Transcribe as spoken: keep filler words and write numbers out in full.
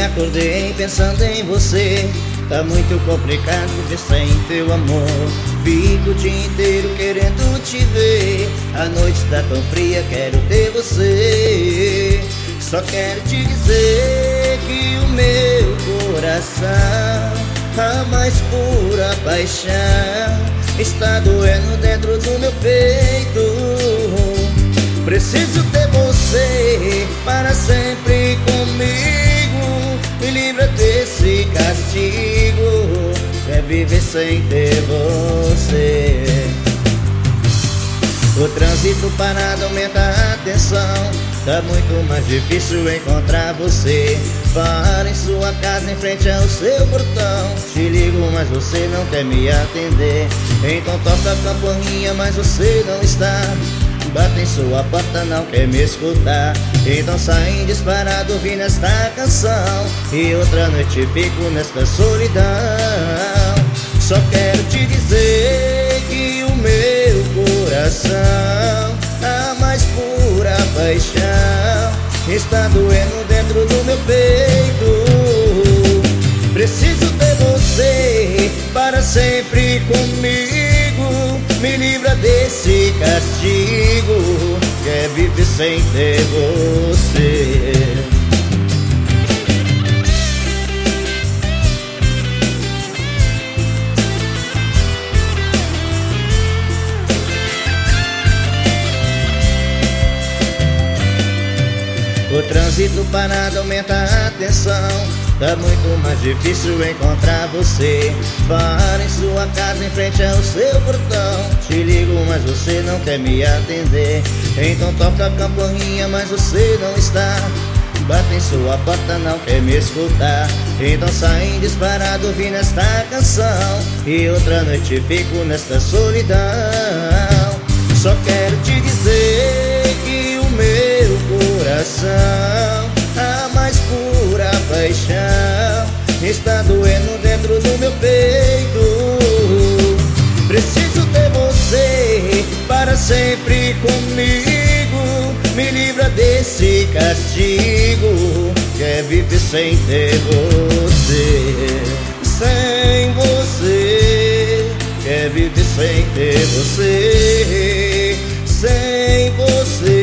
acordei pensando em você. Tá muito complicado viver sem teu amor. Fico o dia inteiro querendo te ver. A noite tá tão fria, quero ter você. Só quero te dizer que o meu coração, a mais pura paixão, está doendo dentro do meu peito. Preciso ter você para sempre comigo. Me livra desse castigo, é viver sem ter você. O trânsito parado aumenta a tensão. Tá muito mais difícil encontrar você. Para em sua casa em frente ao seu portão. Te ligo, mas você não quer me atender. Então toca a campainha, mas você não está. Bate em sua porta, não quer me escutar. Então sai disparado ouvindo esta canção. E outra noite fico nesta solidão. Só quero te dizer que o meu coração, a mais pura paixão, está doendo dentro do meu peito. Preciso ter você para sempre comigo. Me livra desse castigo, quer viver sem ter você. O trânsito parado aumenta a tensão. Tá muito mais difícil encontrar você. Para em sua casa em frente ao seu portão. Te ligo, mas você não quer me atender. Então toca a campainha, mas você não está. Bate em sua porta, não quer me escutar. Então sai disparado ouvindo esta canção. E outra noite fico nesta solidão. Só quero te dizer que o meu coração, a mais pura paixão, está doendo dentro do meu peito. Preciso ter você para sempre comigo. Me livra desse castigo, quer viver sem ter você. Sem você, quer viver sem ter você. Sem você,